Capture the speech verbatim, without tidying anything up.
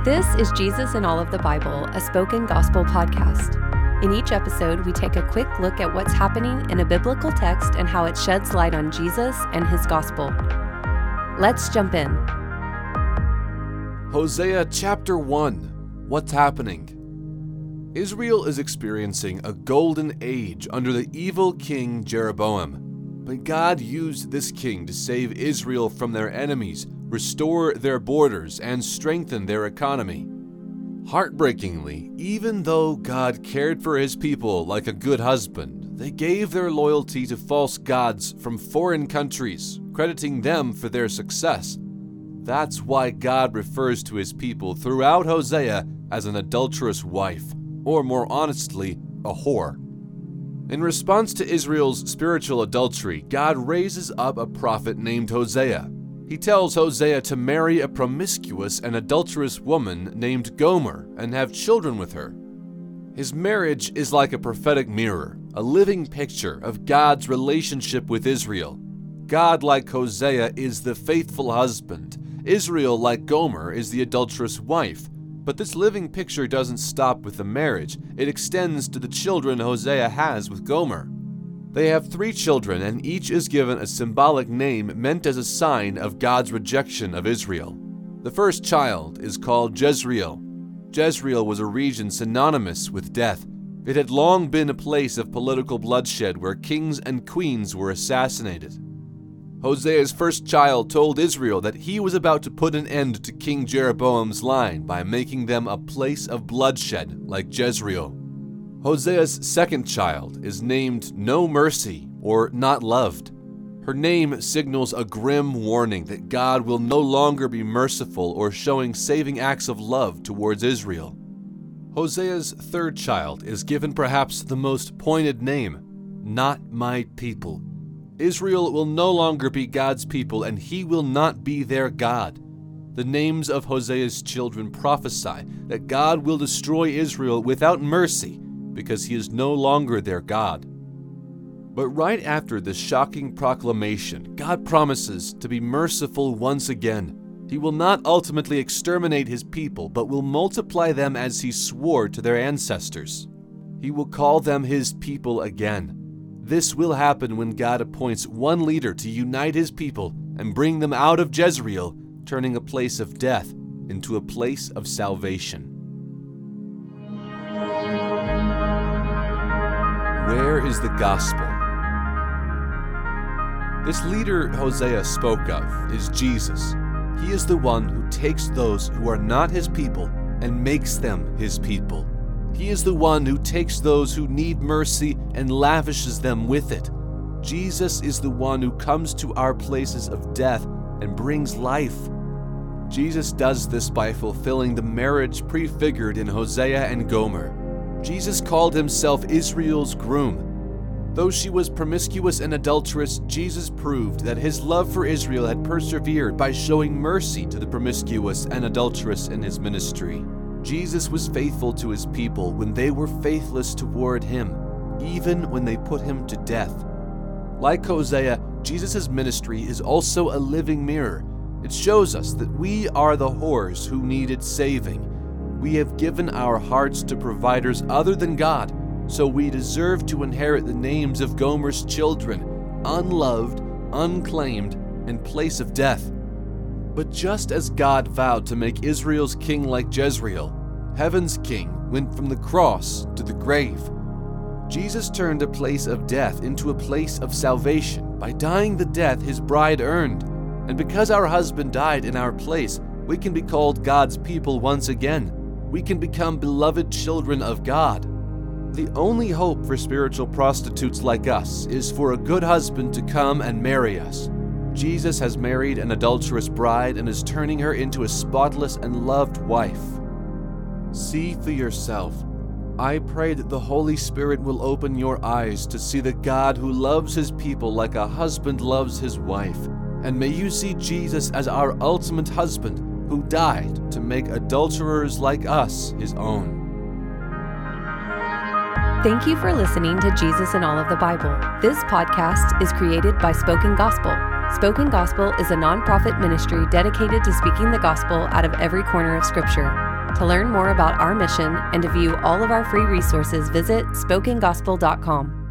This is Jesus in All of the Bible, a spoken gospel podcast. In each episode, we take a quick look at what's happening in a biblical text and how it sheds light on Jesus and his gospel. Let's jump in. Hosea chapter one. What's happening? Israel is experiencing a golden age under the evil king Jeroboam. But God used this king to save Israel from their enemies, restore their borders, and strengthen their economy. Heartbreakingly, even though God cared for his people like a good husband, they gave their loyalty to false gods from foreign countries, crediting them for their success. That's why God refers to his people throughout Hosea as an adulterous wife, or more honestly, a whore. In response to Israel's spiritual adultery, God raises up a prophet named Hosea. He tells Hosea to marry a promiscuous and adulterous woman named Gomer and have children with her. His marriage is like a prophetic mirror, a living picture of God's relationship with Israel. God, like Hosea, is the faithful husband. Israel, like Gomer, is the adulterous wife. But this living picture doesn't stop with the marriage. It extends to the children Hosea has with Gomer. They have three children, and each is given a symbolic name meant as a sign of God's rejection of Israel. The first child is called Jezreel. Jezreel was a region synonymous with death. It had long been a place of political bloodshed where kings and queens were assassinated. Hosea's first child told Israel that he was about to put an end to King Jeroboam's line by making them a place of bloodshed like Jezreel. Hosea's second child is named No Mercy or Not Loved. Her name signals a grim warning that God will no longer be merciful or showing saving acts of love towards Israel. Hosea's third child is given perhaps the most pointed name, Not My People. Israel will no longer be God's people, and he will not be their God. The names of Hosea's children prophesy that God will destroy Israel without mercy because he is no longer their God. But right after this shocking proclamation, God promises to be merciful once again. He will not ultimately exterminate his people, but will multiply them as he swore to their ancestors. He will call them his people again. This will happen when God appoints one leader to unite his people and bring them out of Jezreel, turning a place of death into a place of salvation. Where is the gospel? This leader Hosea spoke of is Jesus. He is the one who takes those who are not his people and makes them his people. He is the one who takes those who need mercy and lavishes them with it. Jesus is the one who comes to our places of death and brings life. Jesus does this by fulfilling the marriage prefigured in Hosea and Gomer. Jesus called himself Israel's groom. Though she was promiscuous and adulterous, Jesus proved that his love for Israel had persevered by showing mercy to the promiscuous and adulterous in his ministry. Jesus was faithful to his people when they were faithless toward him, even when they put him to death. Like Hosea, Jesus' ministry is also a living mirror. It shows us that we are the whores who needed saving. We have given our hearts to providers other than God, so we deserve to inherit the names of Gomer's children, unloved, unclaimed, and place of death. But just as God vowed to make Israel's king like Jezreel, heaven's king went from the cross to the grave. Jesus turned a place of death into a place of salvation by dying the death his bride earned. And because our husband died in our place, we can be called God's people once again. We can become beloved children of God. The only hope for spiritual prostitutes like us is for a good husband to come and marry us. Jesus has married an adulterous bride and is turning her into a spotless and loved wife. See for yourself. I pray that the Holy Spirit will open your eyes to see the God who loves his people like a husband loves his wife. And may you see Jesus as our ultimate husband who died to make adulterers like us his own. Thank you for listening to Jesus in All of the Bible. This podcast is created by Spoken Gospel. Spoken Gospel is a nonprofit ministry dedicated to speaking the gospel out of every corner of Scripture. To learn more about our mission and to view all of our free resources, visit spoken gospel dot com.